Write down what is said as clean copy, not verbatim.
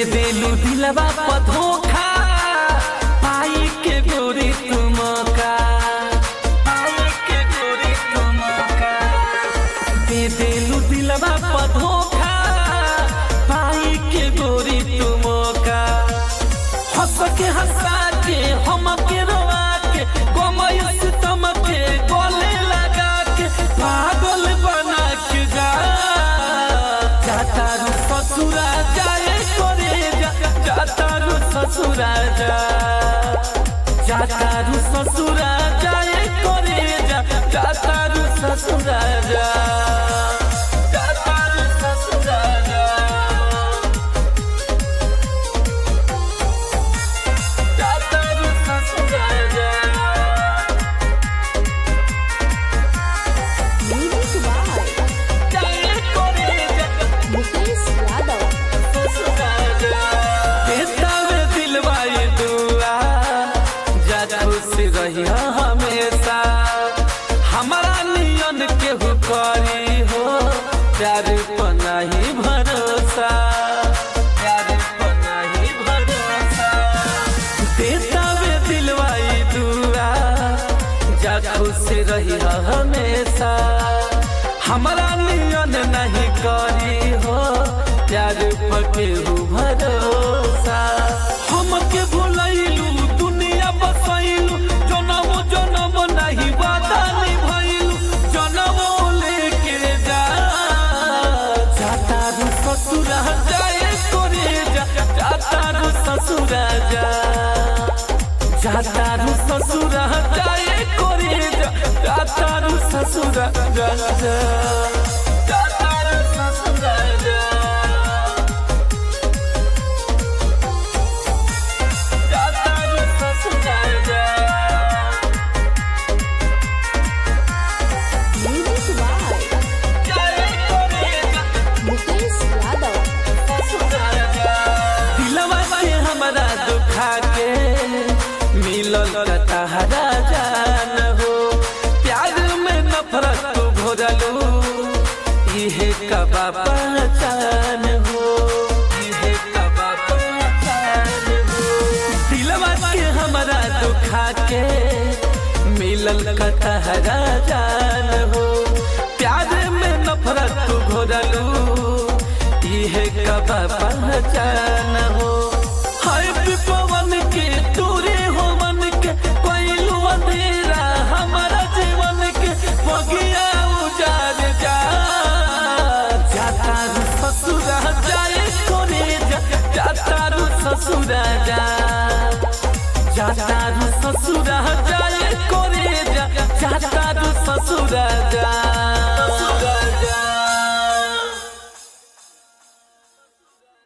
देलू दिलवा पर धोखा पाई के गोरी तुम का पाई के गोरी तुम का दे देलू दिलवा पर धोखा पाई के गोरी तुम का हंस के हंसा के हम के रोवा के गोमयस तम के गले लगा के पागल बना के जाता रू ससुरा जाए करे जाता रू ससुरा जाता रू ससुरा जाए करे जाता रू ससुरा जाता रू ससुरा जाता रू ससुरा जाए करे मुकेश यादव खुश रही हमेशा हमारा नियन केहू करी हो प्यार पर नहीं भरोसा प्यार पर नहीं भरोसा देता वे दिलवाई दुआ जा खुश रही हमेशा हमारा नियन नहीं करी हो प्यार पर केहू भरोसा हमके भुलैलू दुनिया बसैलू जनमो जनम नहीं वादा निभैलू जनमो लेके जाता रू ससुरा जाए करे जाता रू ससुरा जाता रू ससुरा जाए करे जाता रू ससुरा जाता रू ससुरा मुकेश यादव दिलवा के हमारा दुखा के मिलल तहरा जान हो प्यार में नफरत को भोरलू इहे कबा पहचान हो इहे कबा पहचान हो दिलवा के हमारा दुखा के मिलल तहरा जान हो प्यार में नफरत को घोरलू इहे कबा पहचान हो हाय पवन के तूरे हो मन के कोइलू अंधेरा हमारा जीवन के बगिया उजाड़ जाता रू ससुरा जाए करे जाता रू ससुरा जाता रू ससुरा